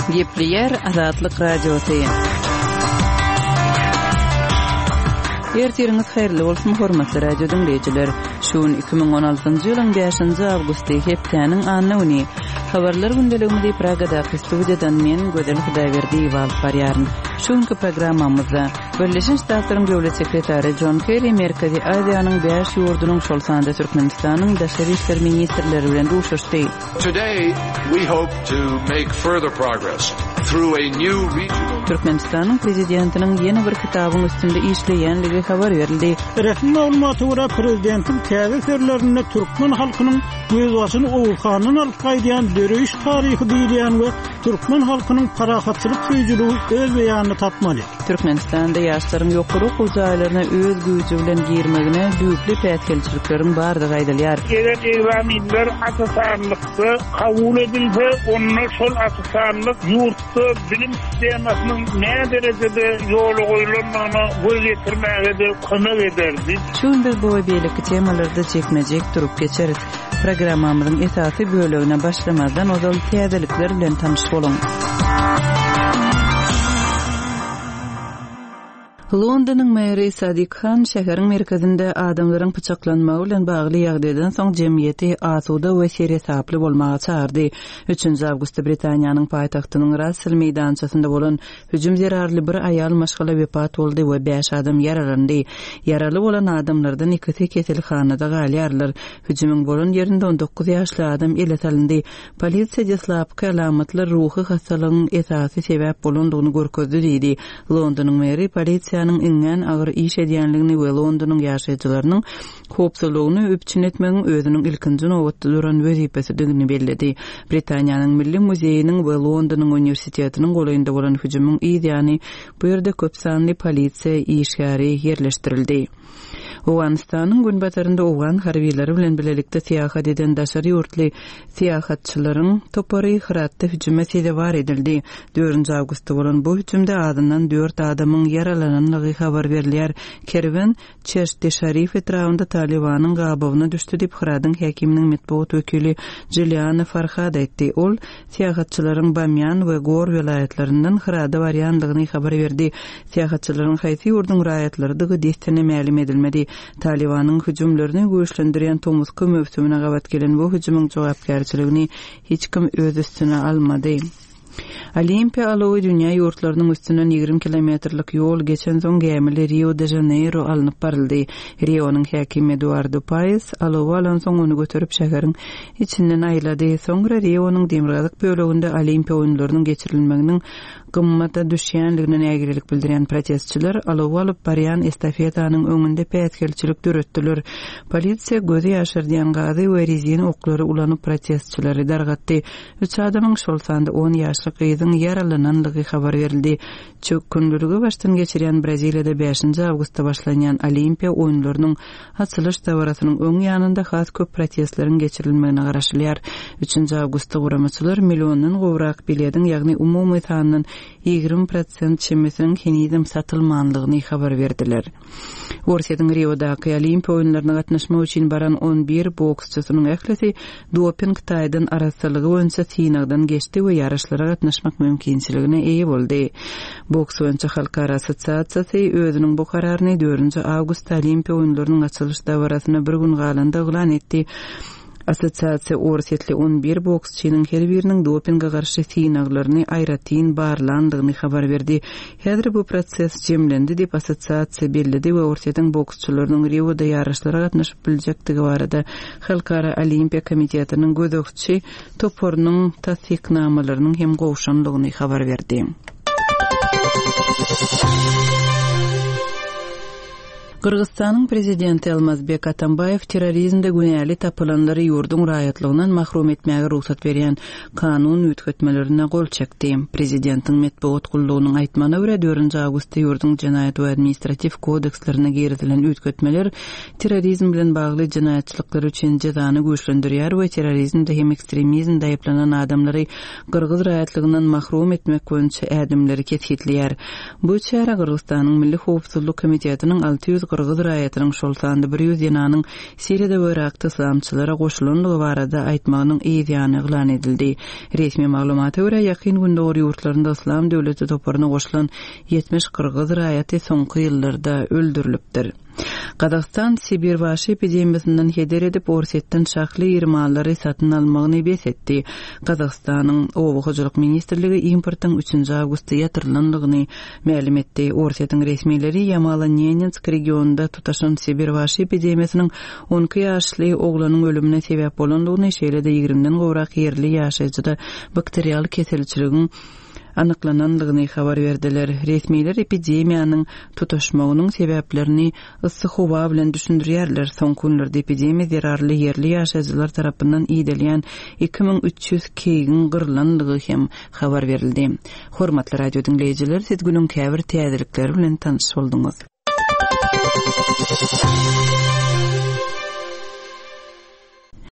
Gepleyer Azatlyk Radiosu. Ertiriniz hayırlı bolsun hormatly radio dinleyijiler. Şuun 2016-njy ýylyň 5-nji awgusty hepdeniň annyny habarlar gündeliginde Pragada studiýadan men Gödel Hudaýberdi bolup barýaryn. Şuňky programmamyzda Birleşen Ştatlaryň döwlet sekretary John Kerry Merkezi Aziýanyň 5 ýurdunyň şol sanda Türkmenistanyň daşary işler ministrleri bilen duşuşdy. Today we hope to make further progress through a new regional Türkmenistanyň prezidentiniň ýeni bir kitabyň üstünde işleýänligi habar berildi. Resmi maglumaty görä prezidentin täze serlerinde Türkmen halkynyň göz başyny owulkanyň alyp gaýdýan döreýiş taryhy diýilýän we Türkmen halkynyň parahatçylyk süýjüligi öz beýanyny tapmaly. Türkmenistanda ýaşlaryň ýokary hujaýlaryna öz güýji bilen girmegine düýpli pätkelçilikleriň bardygy aýdylýar. Eger egzamender asasanlykda kabul edilse, onda şol asasanlyk ýurtda bilim sistemasynyň ne derejede ýoly goýulanmagyna göz ýetirmäge de kömek ederdi. Şuňda bu beýleki temalarda çekmejek durup geçerit. Programmamyzyň esasy bölegine başlamazdan ozal täzelikler bilen tanyş bolun. Londonyň meri Sadiq Khan şäheriň merkezinde adamlaryň pyçaklanmagy bilen bagly ýagdaýdan soň jemgyýeti asuda we seriýetli bolmagy çağırdy. 3-nji awgustda Britaniýanyň paýtagtynyň Russell meýdançasynda bolan hüjüm zerarly bir aýal maşgala wepat boldy we 5 adam yaralandy. Yaraly bolan adamlardan ikisi keselhanada galýarlar. Hüjümüň bolan ýerinde 19 ýaşly adam ele salyndy. Polisiýa jaslapky alamatlar ruhy hastalygyň esasy sebäp bolandygyny görkezdi diýdi. Londonyň meri polisiýanyň ingen agyr iş edýänligini we Londonyň ýaşaýjylarynyň howpsuzlygyny öpçün etmegiň özüniň ilkinji nowatda duran wezipesidigini bellädi. Britaniýanyň Milli Muzeýiniň we Londonyň Uniwersitetiniň golaýynda bolan hüjümüň ýa-ni bu ýerde köp sanly polisiýa işgäri ýerleşdirildi. Owganistanyň günbatarynda Owgan harbiýleri bilen bilelikde syýahat eden daşary ýurtly syýahatçylaryň topary hyratda hüjüme sebäp edildi. 4-nji awgustda bolan bu hüjümde adından 4 adamyň yaralananlygy habar berilýär. Kerwen Çeşdi Şerif etrafynda Talibanyň gabawyna düşdi diýip Hiradyň häkiminiň medeniýet wekili Juliana Farhad aýtdy. Ol syýahatçylaryň Bamyan we Gor welaýatlerinden Hirada barýanlygyny habar berdi. Syýahatçylaryň haýsy ýurdun raýatlary destine ma'lum edilmedi. Talibanyň hüjümlerini güýçlendirýän Tomuska mövsümine gabat gelen bu hüjümüň jogapkärçiligini hiç kim öz üstüne almady. Olimpiya alowy dünýä ýurtlarynyň üstünden 20 kilometrlik ýol geçen soň gemili Rio de Janeiro alınıp baryldy. Rio'nyň häkimi Eduardo Paes alowy alan soň onu götürüp şäheriň içinden aýlady. Soňra Rio'nyň demirgazyk böleginde Olimpiya oýunlarynyň geçirilmeginiň gymmata düşýänligine nägirlik bildirýän protestçiler alowy alyp barýan estafetanyň öňünde pätkelçilik döretdiler. Polisiýa gözi ýaşyrdyň gazy we rezin oklary ulanyp protestçileri dargatdy. 3 adamyň şol sanda 10 ýaşly gyzyň yaralananlygy habar berildi. Çök gündüligi başdan geçirýän Braziliýada 5-nji awgustda başlanýan Olimpiya oýunlarynyň açylyş tawarasynyň öň ýanynda has köp protestleriň geçirilmegine garaşylýar. 3-nji awgustda guramaçylar millióndan gowrak bilediň, ýagny umumy sanynyň 20% çemesiniň henizem satylmanlygyny habar berdiler. Orsiýadyň Rio'daky Olimpiya oýunlaryna gatnaşmak üçin baran 11 boksçysynyň ählisi doping taýdan arasçylygy boýunça synagdan geçdi we yarışlara gatnaşmak mümkinçiligine eýe boldy. Boks boýunça halkara assosiasiýasy özüniň bu kararyny 4-nji awgust Olimpiya oýunlarynyň açylyş dawrasyna bir gün galanda elan etdi. Asosiasiýa orsiýetli 11 boksçynyň her biriniň dopingga garşy synaglaryny aýratyn barlandygyny habar berdi. Häzir bu proses jemlendi diýip asosiasiýa bellidi we orsiýetiň boksçylarynyň Rio'da ýarışlara gatnaşyp biljektigi barada Halkara Olimpiya komitetiniň gözegçi toporynyň tasdiknamalarynyň hem gowşanlygyny habar berdi. Kırgızstanyň prezidenti Almazbek Atambayev terrorizmde günäli tapylanlary ýurdun raýatlygynyň mahrum etmäge ruhsat berýän kanun üýtgetmelerine gol çekdi. Prezidentiň medeniýet gullugynyň aýtmagyna görä 4-nji awgustda ýurdun jenaýat we administrativ kodekslerine girdilen üýtgetmeler terrorizm bilen bagly jenaýatçylyklar üçin jazany güýçlendirýär we terrorizmde hem ekstremizmde aýplanan adamlary Kırgız raýatlygynyň mahrum etmek boýunça ädimleri ketgitleýär. Bu çara Kırgızstanyň Milli Howpsuzlyk Komitetiniň 600 Qırgyz raýatynyň şol sandy 100 ýananyň Siriýede we Irakda islamçylara goşulanlygy barada aýtmagynyň ýygyny eglan edildi. Resmi maglumata görä ýakyn günde ol ýurtlarynda islam döwleti toparyna goşulan 70 Qırgyz raýaty soňky ýyllarda öldürilipdir. Qazaqstan Sibir waşy epidemiyasinden heder edip Orsetden şahly ýermallary satyn almagyny besetdi. Qazaqstanyň Owguçylyk ministrligi importyň 3 awgustda ýatyrylandygyny ma'lum etdi. Orsetň resmileri Yamalo-Nenetsk regionunda tutaşan Sibir waşy epidemiyasinin 12 ýaşly oglanyň ölümine sebäp bolandygyny, şeýle-de 20den gowrak ýerli ýaşaýjyda bakterial keselçiligiň anyklanandygyny habar berdiler. Resmiler epidemiýanyň tutaşmagynyň sebäplerini yssyk howa bilen düşündirýärler. Soňky günlerde epidemiýa zerarly ýerli ýaşaýjylar tarapyndan iýdelýän 2300 keýgin gyrlandygy hem habar berildi. Hormatly radio dinleýijiler, siz günüň käbir täzelikleri bilen tanyş bolduňyz.